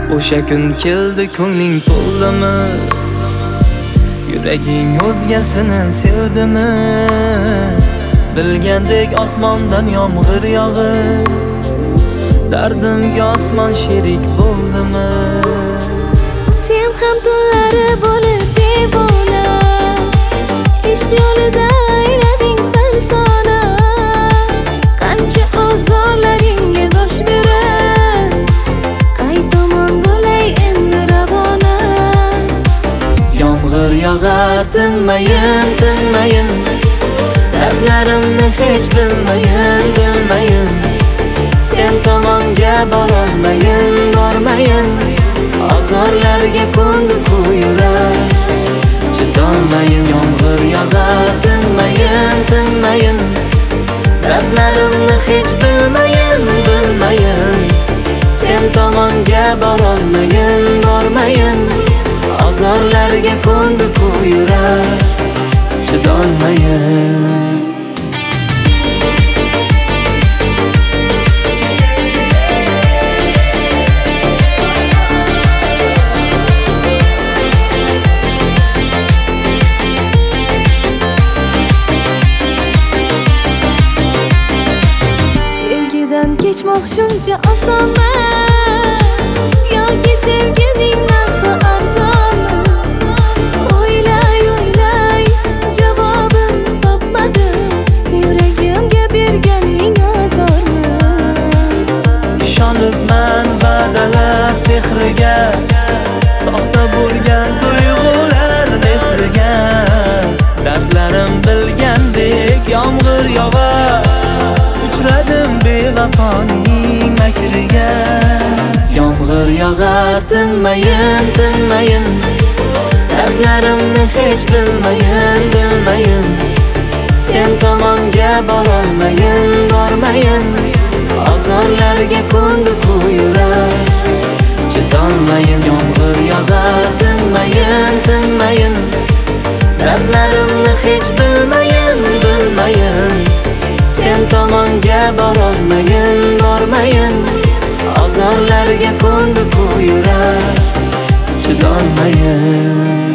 O'sha kun keldi ko'ngling to'ldimi? Yuraging o'zgasini sevdimi? Bilgandek osmondan yomg'ir yog'ib, dardimga osmon sherik bo'ldimi? Sen ham tunlari bo'lib devona, ishq yo'lida aylading sarsona. Qancha ozorlaringga dosh berib, qay tomon bo'lay endi ravona. Yomg'ir yog'ar tinmayin, tinmayin, dardlarimni hech bilmayin. Sen tomonga borolmayin, bormayin, azorlarga ko'ndi-ku yurak. Chidolmayin, yomg'ir yog'ar tinmayin, tinmayin, dardlarimni hech bilmayin. Sen tomonga borolmayin, bormayin, azorlarga ko'ndi-ku yurak. Chidolmayin. Kechmoq shuncha osonmi? Yoki sevgining narxi arzonmi? O'ylay, javobim topmadim. Yuragimga berganing azormi? Ishonibman va'dalar sehriga, soxta bo'lgan tuyg'ular mehriga. Dardlarim bilgandek yomg'ir yog'ar, uchradim bevafoning makriga. Yomg'ir yog'ar tinmayin, tinmayin, dardlarimni hech bilmayin. Sen tomonga borolmayin, bormayin, azorlarga ko'ndi-ku yurak. Chidolmayin, yomg'ir yog'ar tinmayin, tinmayin, dardlarimni hech bilmayin. Sen tomonga borolmayin, azorlarga ko'ndi-ku yurak. Chidolmayin.